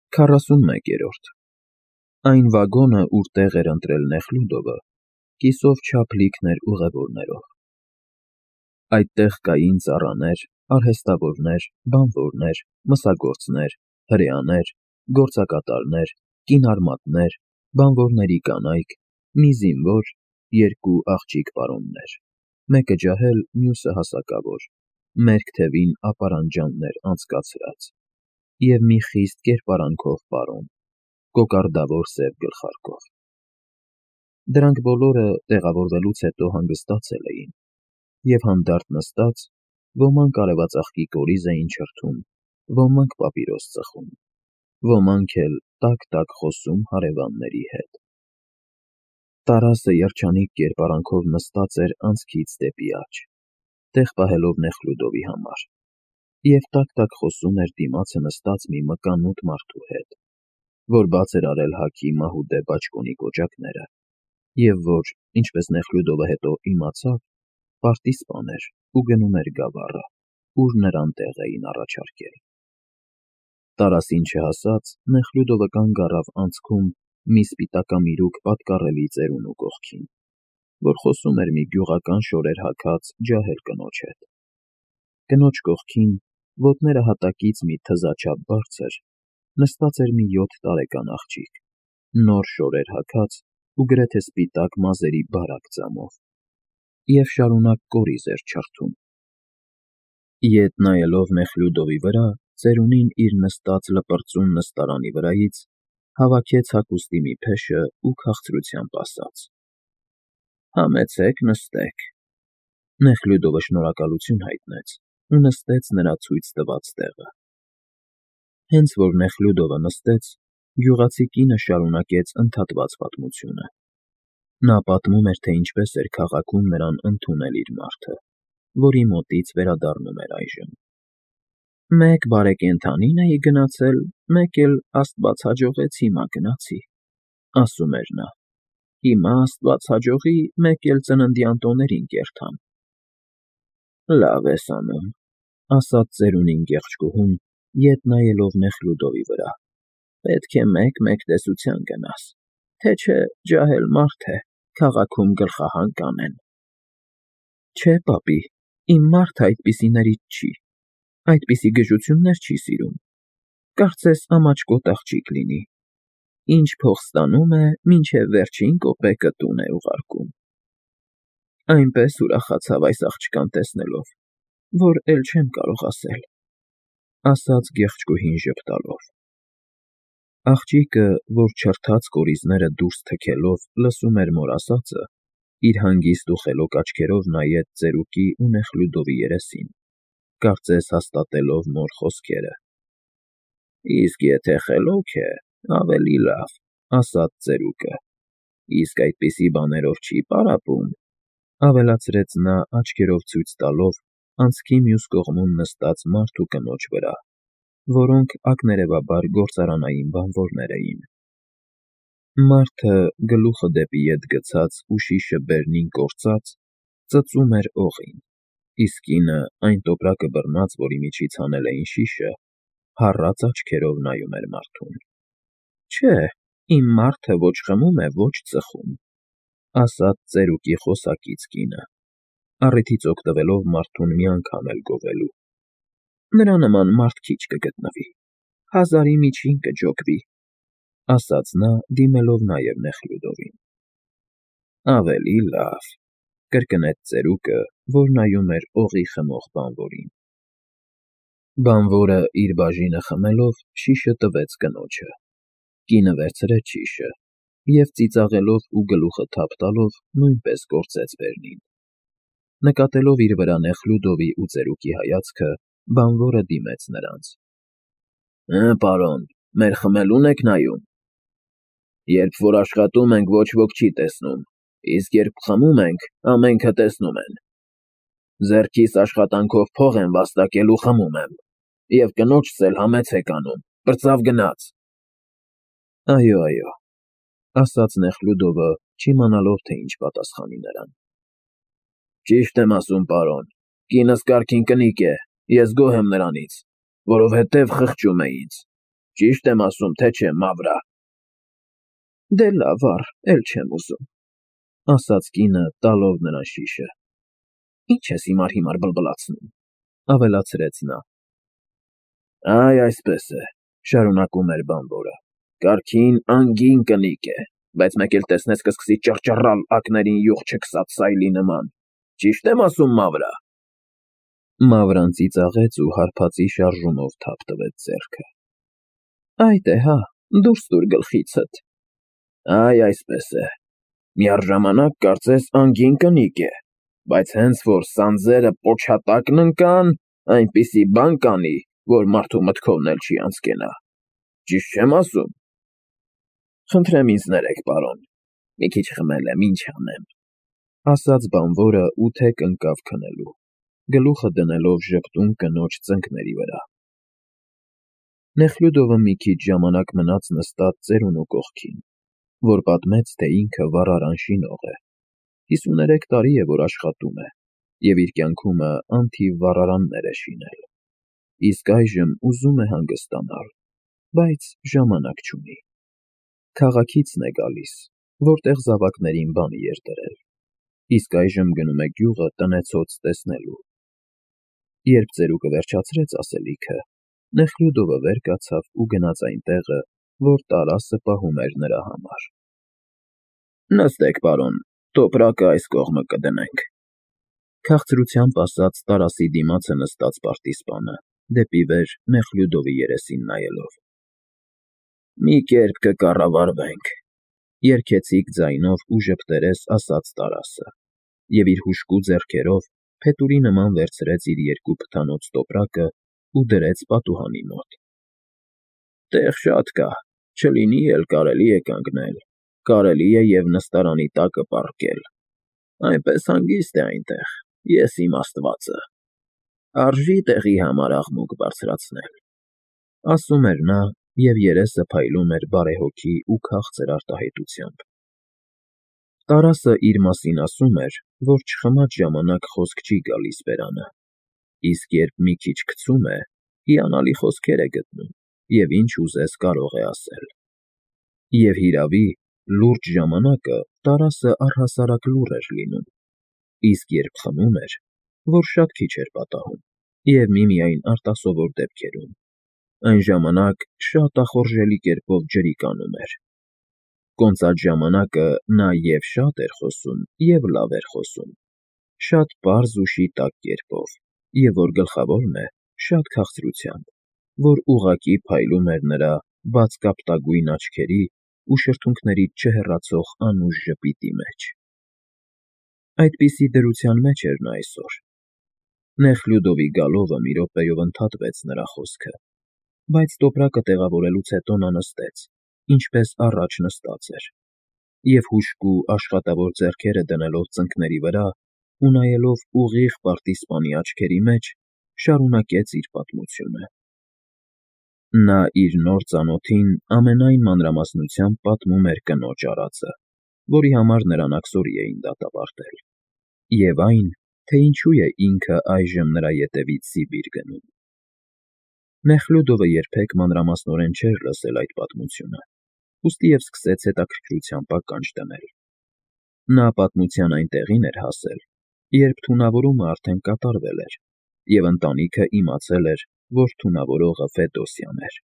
41-րդ Այն վագոնը, ուր տեղ էր ընտրել Նեխլուդովը, կիսով չափ լիքն էր ուղևորներով։ Այդտեղ կային ծառաներ, արհեստավորներ, բանվորներ, մսագործներ, հրեաներ, գործակատարներ, կինարմատներ, բանվորների կանայք, մի զինվոր, երկու աղջիկ պարոններ, մեկը ջահել, մյուսը հասակավոր, մերկ թևին ապարանջաններ անցկացրած, և մի խիստ կերպարանքով պարոն, կոկարդավոր սև գլխարկով։ Դրանք բոլորը տեղավորվելուց հետո հանգստացել էին, և հանդարտ նստած, ոմանք արևածաղկի կորիզ էին չրթում, ոմանք պապիրոս ծխում, ոմանք էլ տաք-տաք խոսում հարևանների հետ։ Տարասը երջանիկ կերպարանքով նստած էր անցքից դեպի աջ, տեղ պահելով Նեխլուդովի համար, և տաք-տաք խոսում էր դիմացը նստած մի մկանուտ մարդու հետ, որ բաց էր արել հագի մահուդե բաճկոնի կոճակները, և որ, ինչպես Նեխլուդովը հետո իմացավ, պարտիզպան էր ու գնում էր գավառը, ուր նրան տեղ էին առաջարկել։ Տարասին չհասած, Նեխլուդովը կանգ առավ անցքում մի սպիտակամիրուք պատկառելի ծերունու կողքին, որ խոսում էր մի գյուղական շորեր հագած ջահել կնոջ հետ։ Կնոջ կողքին, ոտները հատակից մի թզաչափ բարձր, նստած էր մի 7 տարեկան աղջիկ, նոր շորեր հագած ու գրեթե սպիտակ մազերի բարակ ձամով, և շարունակ կորիզ էր չրթում։ Ետ նայելով Նեխլուդովի վրա, ծերունին իր նստած լպրծուն նստարանի վրայից հավաքեց հագուստի մի փեշը ու քաղցրությամբ ասաց. «Համեցեք, նստեք»։ Նեխլուդովը շնորհակալություն հայտնեց ու նստեց նրա ցույց տված տեղը։ Հենց որ Նեխլուդովը նստեց, գյուղացի կինը շարունակեց ընդհատված պատմությունը։ Նա պատմում էր, թե ինչպես էր քաղաքում նրան ընդունել իր մարդը, որի մոտից վերադառնում էր այժմ։ «Մեկ բարեկենդանին էի գնացել, մեկ էլ, Աստված հաջողեց, հիմա գնացի», ասում էր նա։ «Հիմա, Աստված հաջողի, մեկ էլ ծննդյան տոներին կերթամ»։ «Լավ ես անում», ասաց ծերունին գեղեցկուհուն, ետ նայելով Նեխլուդովի վրա։ «Պետք է մեկ-մեկ տեսության գնաս, թե չէ ջահել մարդ է, քաղաքում գլխահան կանեն»։ «Չէ, պապի, իմ մարդը այդպիսիներից չի, այդպիսի գժություններ չի սիրում, կարծես ամաչկոտ աղջիկ լինի, ինչ փող ստանում է, մինչև վերջին կոպեկը տուն է ուղարկում»։ Այնպես ուրախացավ այս աղջկան տեսնելով, որ էլ չեմ կարող ասել, ասաց գեղեցկուհին ժպտալով։ Աղջիկը, որ չրթած կորիզները դուրս թքելով լսում էր մոր ասածը, իր հանգիստ ու խելոք աչքերով նայեց ծերուկի ու Նեխլուդովի երեսին, կարծես հաստատելով մոր խոսքերը։ «Իսկ եթե խելոք է, ավելի լավ», ասաց ծերուկը, «իսկ այդպիսի բաներով չի պարապում», ավելացրեց նա աչքերով ցույց տալով անցքի մյուս կողմում նստած մարդ ու կնոջ վրա, որոնք ակներևաբար գործարանային բանվորներ էին։ Մարդը, գլուխը դեպի ետ գցած ու շիշը բերնին կործած, ծծում էր օղին, իսկ կինը, այն տոպրակը բռնած, որի միջից հանել էին շիշը, հառած աչքերով նայում էր մարդուն։ «Չէ, իմ մարդը ոչ խմում է, ոչ ծխում», ասաց ծերուկի խոսակից կինը, առիթից օգտվելով մարդուն մի անգամ էլ գովելու։ «Նրա նման մարդ քիչ կգտնվի, 1000-ի միջին կջոկվի», ասաց նա, դիմելով նաև Նեխլուդովին։ «Ավելի լավ», կրկնեց ծերուկը, որ նայում էր օղի խմող բանվորին։ Բանվորը իր բաժինը խմելով շիշը տվեց կնոջը։ Կինը վերցրեց շիշը և ծիծաղելով ու գլուխը թափ տալով նույնպես կորցրեց բերնին։ Նկատելով իր վրա Նեխլուդովի ու ծերուկի հայացքը, բանվորը դիմեց նրանց. Պարոն, մեր խմելուն եք նայում։ Երբ որ աշխատում ենք, ոչ ոք չի տեսնում, իսկ երբ խմում ենք, ամենքը տեսնում են։ Ձեռքիս աշխատանքով փող եմ վաստակել ու խմում եմ, և կնոջս էլ համեցեք անում, պրծավ գնաց։ Այո, ասաց Նեխլուդովը, չիմանալով, թե ինչ պատասխանի նրան։ Ճիշտ եմ ասում, պարոն, կինս կարգին կնիկ է, ես գոհ եմ նրանից, որովհետև խղճում է ինձ։ Ճիշտ եմ ասում, թե չէ, Մավրա։ Դե լավ, առ, էլ չեմ ուզում, ասաց կինը, տալով նրան շիշը։ Ինչ ես հիմար բլբլացնում, ավելացրեց նա։ Այ այսպես է, շարունակում էր բանվորը։ Կարքին անգին կնիկ է, բայց մեկ էլ տեսնես կսկսի ճռճռալ ակներին յուղ չքսած սայլի նման։ Ճիշտ եմ ասում, Մավրա։ Մավրան ծիծաղեց ու հարբածի շարժումով թափ տվեց ձեռքը։ Այ դե հա, դուրս տուր գլխիցդ։ Այ այսպես է։ Միառժամանակ կարծես անգին կնիկ է, բայց հենց որ սանձերը պոչատակն ընկան, այնպիսի բան կանի, որ մարդու մտքովն էլ չի անցկենա։ Ճիշտ չեմ ասում։ Խնդրեմ ինձ ներեք, պարոն, մի քիչ խմել եմ, ինչ անեմ, ասաց բանվորը ու թեք ընկավ քնելու, գլուխը դնելով ժպտուն կնոջ ծնկների վրա։ Նեխլյուդովը մի քիչ ժամանակ մնաց նստած ծերունու կողքին, որ պատմեց, թե ինքը վառարան շինող է, 53 տարի է, որ աշխատում է, և իր կյանքումը անթիվ վառարաններ է շինել, իսկ այժմ ուզում է հանգստանալ, բայց ժամանակ չունի։ Քաղաքիցն է գալիս, որտեղ զավակներին բանի էր դրել, իսկ այժմ գնում է գյուղը տնեցոց տեսնելու։ Երբ ծերուկը վերջացրեց ասելիքը, Նեխլյուդովը վեր կացավ ու գնաց այն տեղը, որ Տարասը պահում էր նրա համար։ Նստեք, պարոն, տոպրակը այս կողմը կդնենք, քաղցրությամբ ասաց Տարասի դիմացը նստած պարտիզպանը, դեպի վեր Նեխլյուդովի երեսին նայելով։ Մի կերպ կկառավարվենք, երգեցիկ ձայնով ու ժպտերես ասաց Տարասը, և իր հուժկու ձեռքերով փետուրի նման վերցրեց իր երկու փթանոց տոպրակը ու դրեց պատուհանի մոտ։ Տեղ շատ կա, չլինի էլ կարելի է կանգնել, կարելի է և նստարանի տակը պառկել։ Այնպես հանգիստ է այնտեղ, ես իմ Աստվածը։ Արժի տեղի համար աղմուկ բարձրացնել, ասում էր նա, և երեսը փայլում էր բարեհոգի ու քաղցր արտահայտությամբ։ Տարասը իր մասին ասում էր, որ չխմած ժամանակ խոսք չի գալիս բերանը, իսկ երբ մի քիչ քցում է, հիանալի խոսքեր է գտնում և ինչ ուզես կարող է ասել։ Եվ հիրավի, լուրջ ժամանակը Տարասը առհասարակ լուռ էր լինում, իսկ երբ խմում էր, որ շատ քիչ էր պատահում, և միմիայն արտասովոր դեպքերում, այն ժամանակ շատ ախորժելի կերպով ջրիկ անում էր։ Կոնծած ժամանակը նա և շատ էր խոսում, և լավ էր խոսում, շատ պարզ ու շիտակ կերպով, և որ գլխավորն է, շատ քաղցրությամբ, որ ուղղակի փայլում էր նրա բաց կապտագույն աչքերի ու շրթունքներից չհեռացող անուշ ժպիտի մեջ։ Այդպիսի դրության մեջ էր նա այսօր։ Նեխլյուդովի գալովը մի րոպեով ընդհատվեց նրա խոսքը, բայց տոպրակը տեղավորելուց հետո նա նստեց, ինչպես առաջ նստած էր, և հուժկու աշխատավոր ձեռքերը դնելով ծնկների վրա ու նայելով ուղիղ պարտիզպանի աչքերի մեջ, շարունակեց իր պատմությունը։ Նա իր նոր ծանոթին ամենայն մանրամասնությամբ պատմում էր կնոջ արածը, որի համար նրան աքսորի էին դատապարտել, և այն, թե ինչու է ինքը այժմ նրա ետևից Սիբիր գնում։ Նեխլյուդովը երբեք մանրամասնորեն չէր լսել այդ պատմությունը, ուստի և սկսեց հետաքրքրությամբ ականջ դնել։ Նա պատմության այն տեղին էր հասել, երբ թունավորումը արդեն կատարվել էր, և ընտանիքը իմացել էր, որ թունավորողը Ֆեդոսյան էր։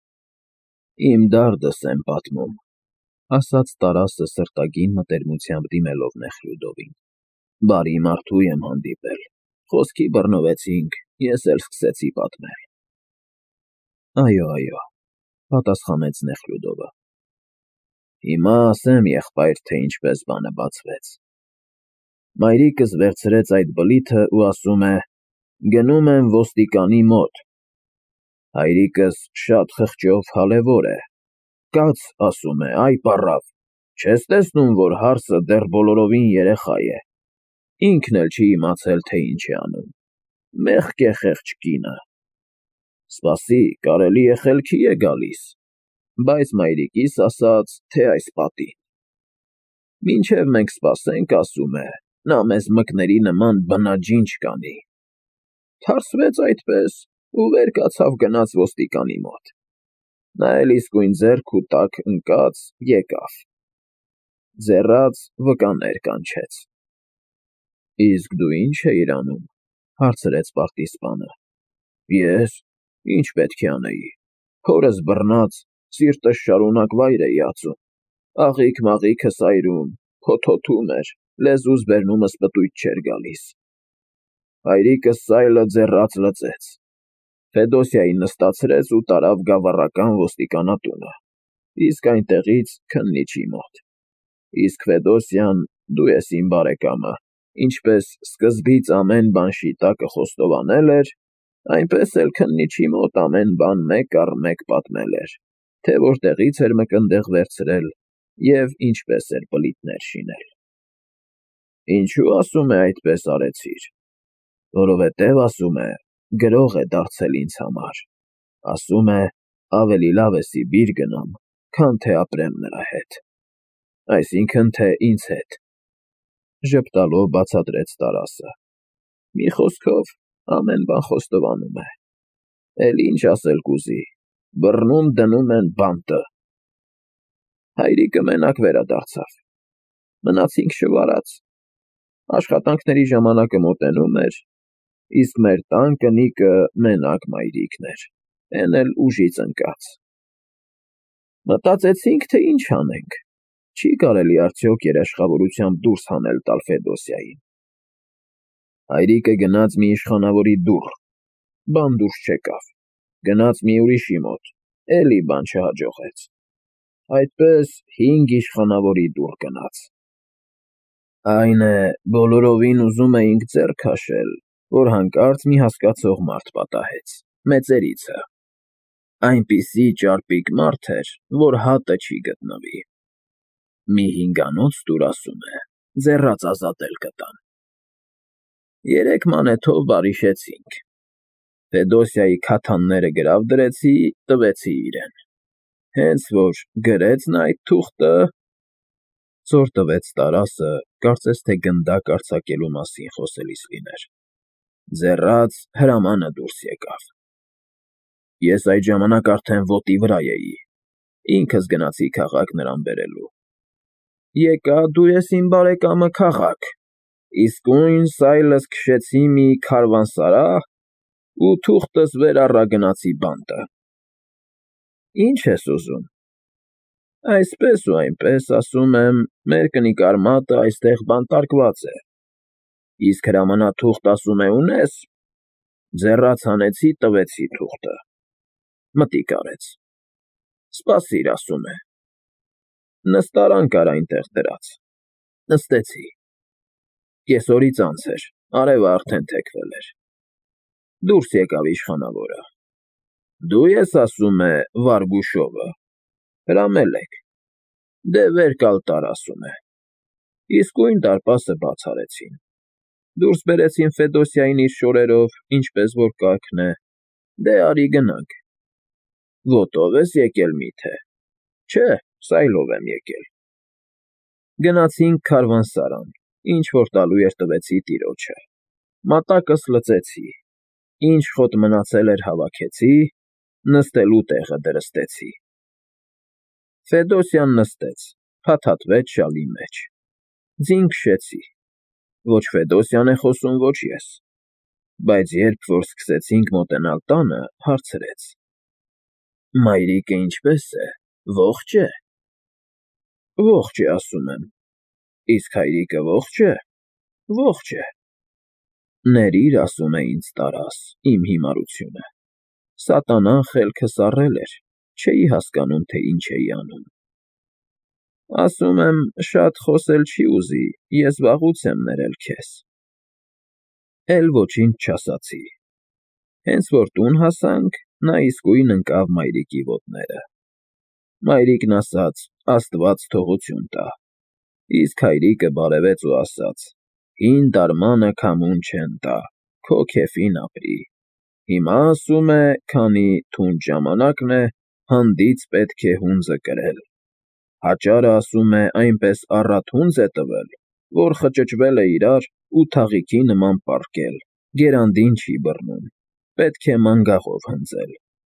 Իմ դարդս եմ պատմում, ասաց Տարասը սրտագին մտերմությամբ դիմելով Նեխլյուդովին։ Բարի մարդու եմ հանդիպել, խոսքի բռնվեցինք, ես էլ սկսեցի պատմել։ Այո, պատասխանեց Նեխլյուդովը։ Հիմա ասեմ, եղբայր, թե ինչպես բանը բացվեց։ Մայրիկս վերցրեց այդ բլիթը ու ասում է. գնում եմ ոստիկանի մոտ։ Հայրիկս շատ խղճով հալևոր է։ Կաց, ասում է, այ պառավ, չես տեսնում, որ հարսը դեռ բոլորովին երեխա է։ Ինքն էլ չի իմացել, թե ինչ է անում։ Մեղք է խեղճ կինը։ Սպասի, կարելի է խելքի է գալիս, բայց մայրիկիս ասաց, թե այս պատին։ Մինչև մենք սպասենք, ասում է, նա մեզ մկների նման բնաջինջ կանի։ Թարսվեց այդպես ու վեր կացավ գնաց ոստիկանի մոտ։ Նա էլ իսկույն ձեռք ու տակ ընկած եկավ, ձեռած վկաներ կանչեց։ Իսկ դու ի՞նչ էիր անում, հարցրեց պարտիզպանը։ Ես ինչ պետք է անեի, հորս բռնած, սիրտս շարունակ վայր էի ածում, աղիք-մաղիքս այրում, փոթոթում էր, լեզուս բերնումս պտույտ չէր գալիս։ Հայրիկս սայլը ձեռած լծեց, Ֆեդոսիային նստացրեց ու տարավ գավառական ոստիկանատունը, իսկ այնտեղից քննիչի մոտ։ Իսկ Ֆեդոսիան, դու ես իմ բարեկամը, ինչպես սկզբից ամեն բան շիտակը խոստովանել էր, այնպես էլ քննիչի մոտ ամեն բան մեկ առ մեկ պատմել էր, թե որտեղից էր մկնդեղ վերցրել և ինչպես էր բլիթներ շինել։ Ինչու ասում է այդպես արեցիր, որովհետև ասում է, գրող է դարձել ինձ համար, ասում է, ավելի լավ է Սիբիր գնամ, քան թե ապրեմ նրա հետ, այսինքն թե ինձ հետ, ժպտալով բացատրեց Տարասը, մի խոսքով ամեն բան խոստովանում է, էլ ինչ ասել կուզի, բռնում դնում են բանտը։ Հայրիկը մենակ վերադարձավ, մնացինք շվարած, աշխատանքների ժամանակը մոտենում էր, իսկ մեր տան կնիկը մենակ մայրիկն էր, էն էլ ուժից ընկած։ Մտածեցինք, թե ինչ անենք, չի կարելի արդյոք երաշխավորությամբ դուրս հանել տալ Ֆեդոսիային։ Հայրիկը գնաց մի իշխանավորի դուռ, բան դուրս չեկավ, գնաց մի ուրիշի մոտ, էլի բան չհաջողեց, այդպես 5 իշխանավորի դուռ գնաց։ Այն է, բոլորովին ուզում էինք ձեռ քաշել, որ հանկարծ մի հասկացող մարդ պատահեց, մեծերիցը, այնպիսի ճարպիկ մարդ էր, որ հատը չի գտնվի։ Մի 5 տուր ասում է, ձեռած ազատել կտամ։ 3 մանեթով բարիշեցինք, Ֆեդոսիայի քաթանները գրավ դրեցի, տվեցի իրեն, հենց որ գրեց նա այդ թուղթը, զոր տվեց Տարասը, կարծես թե գնդակ արձակելու մասին խոսելիս լիներ, ձեռած հրամանը դուրս եկավ։ Ես այդ ժամանակ արդեն ոտի վրա էի, ինքս գնացի քաղաք նրան բերելու։ Եկա դու ես իմ բարեկամը քաղաք, իսկույն սայլս քշեցի մի քարվանսարահ ու թուղթս վեր առա գնացի բանտը։ Ինչ ես ուզում։ Այսպես ու այնպես, ասում եմ, մեր կնիկ Արմատը այստեղ բանտարկված է, իսկ հրամանաթուղթ ասում է ունես, ձեռած հանեցի, տվեցի թուղթը, մտիկ արեց, սպասիր ասում է, նստարան կար այնտեղ դրած, նստեցի, կեսօրից անց էր, արևը արդեն թեքվել էր, դուրս եկավ իշխանավորը, դու ես ասում է Վարգուշովը, հրամել եք, դե վեր կալ տար ասում է, իսկույն դարպասը բաց արեցին, դուրս բերեցին Ֆեդոսիային իր շորերով, ինչպես որ կարգն է, դե արի գնանք, ոտով ես եկել միթե, չէ, սայլով եմ եկել, գնացինք քարվանսարան, ինչ որ տալու էր տվեցի տիրոջը, մատակս լծեցի, ինչ խոտ մնացել էր հավաքեցի, նստելու տեղը դրստեցի։ Ֆեդոսիան նստեց, փաթաթվեց շալի մեջ, ձին քշեցի, ոչ Ֆեդոսիան է խոսում, ոչ ես, բայց երբ որ սկսեցինք մոտենալ տանը, հարցրեց. Մայրիկը ինչպես է, ողջ է։ Ողջ է ասում եմ, իսկ հայրիկը ողջ է, ողջ է։ Ներիր ասում է ինձ Տարաս, իմ հիմարությունը, սատանան խելքը սառել էր, չէի հասկանում, թե ինչ էի անում։ Ասում եմ, շատ խոսել չի ուզի, ես վաղուց եմ ներել քեզ։ Էլ ոչինչ չասացի։ Հենց որ տուն հասանք, նա իսկույն ընկավ մայրիկի ոտները։ Մայրիկն ասաց, Աստված թողություն տա, իսկ հայրիկը բարևեց ու ասաց, հին դարմանը քամուն չեն տա, քո քեֆին ապրի։ Հիմա ասում է, քանի թունդ ժամանակն է, հանդից պետք է հունձը կրել։ Հաճարը ասում է, այնպես առատ հունձ է տվել, որ խճճվել է իրար ու թաղիքի նման պառկել, գերանդին չի բռնում, պետք է մանգաղով հնձել։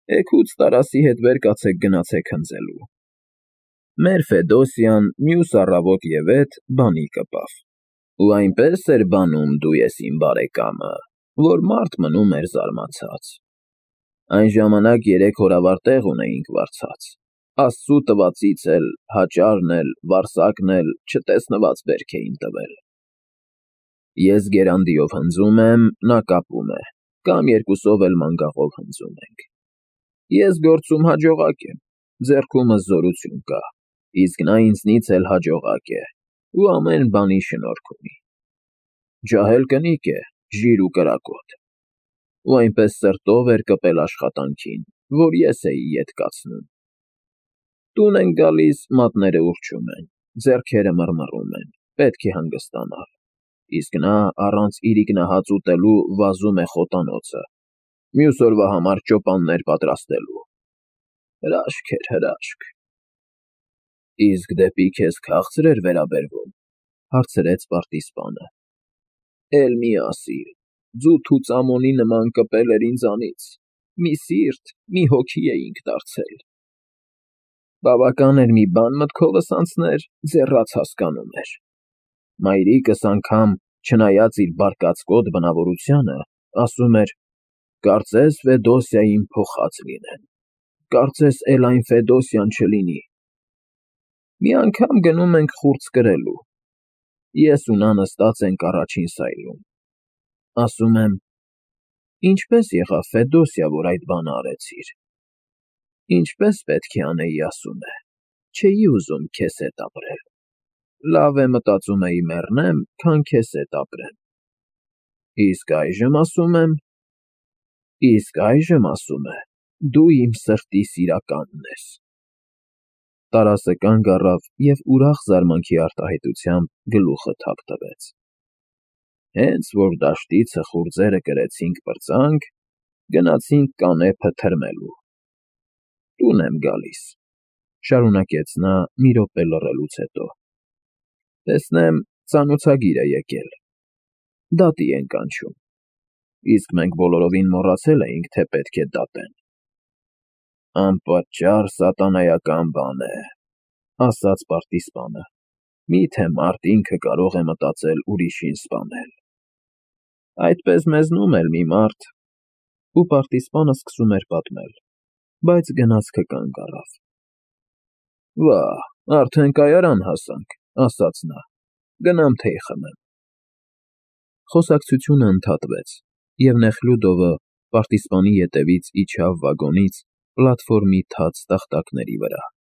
Էգուց Տարասի հետ վեր կացեք գնացեք հնձելու։ Մեր Ֆեդոսիան մյուս առավոտ ևեթ բանի կպավ, ու այնպես էր բանում դու ես իմ բարեկամը, որ մարդ մնում էր զարմացած։ Այն ժամանակ 3 հորավար տեղ ունեինք վարձած, Աստծու տվածից էլ, հաճարն էլ, վարսակն էլ չտեսնված բերք էին տվել։ Ես գերանդիով հնձում եմ, նա կապում է, կամ երկուսով էլ մանգաղով հնձում ենք։ Ես գործում հաջողակ եմ, ձեռքումս զորություն կա, իսկ նա ինձնից էլ հաջողակ է ու ամեն բանի շնորհք ունի։ Ջահել կնիկ է, ժիր ու կրակոտ, ու այնպես սրտով էր կպել աշխատանքին, որ ես էի ետ կացնում։ Տուն ենք գալիս, մատները ուռչում են, ձեռքերը մռմռում են, պետք է հանգստանալ, իսկ նա առանց իրիկնահաց ուտելու վազում է խոտանոցը, մյուս օրվա համար ճոպաններ պատրաստելու։ Հրաշք էր, հրաշք։ Իսկ դեպի քեզ քաղցր էր վերաբերվում, հարցրեց պարտիզպանը։ Էլ մի ասիր, ձուտ ու ծամոնի նման կպել էր ինձանից, մի սիրտ, մի հոգի էինք դարձել։ Բավական էր մի բան մտքովս անցներ, ձեռաց հասկանում էր։ Մայրիկս անգամ, չնայած իր բարկացկոտ բնավորությանը, ասում էր. կարծես Ֆեդոսիային փոխած լինեն, կարծես էլ այն Ֆեդոսիան չլինի։ Մի անգամ գնում ենք խուրձ կրելու։ Ես ու նա նստած ենք առաջին սայլում։ Ասում եմ. ինչպես եղավ Ֆեդոսիա, որ այդ բանը արեցիր։ Ինչպես պետք է անեի, ասում է, չէի ուզում քեզ հետ ապրել։ Լավ է, մտածում էի մեռնեմ, քան քեզ հետ ապրեմ։ Իսկ այժմ ասում է, դու իմ սրտի սիրականն ես։ Տարասը կանգ առավ և ուրախ զարմանքի արտահայտությամբ գլուխը թափ տվեց։ Հենց որ դաշտիցը խուրձերը կրեցինք պրծանք, գնացինք կանեփը թրմելու։ Տուն եմ գալիս, շարունակեց նա մի րոպե լռելուց հետո։ Տեսնեմ, ծանոցագիր է եկել։ Դատի են կանչում։ Իսկ մենք բոլորովին մոռացել էինք, թե պետք է դատեն։ Անպատճառ սատանայական բան է, ասաց պարտիզպանը։ Միթե մարդ ինքը կարող է մտածել ուրիշին սպանել։ Այդպես մեզնում էլ մի մարդ, ու պարտիզպանը սկսում էր պատմել, բայց գնացքը կանգ առավ։ Վա, արդեն կայարան հասանք, ասաց նա, գնամ թեյ խմեմ։ Խոսակցությունը ընդհատվեց, և Նեխլյուդովը պարտիզպանի ետևից իջավ վագոնից պլատֆորմի թաց տախտակների վրա։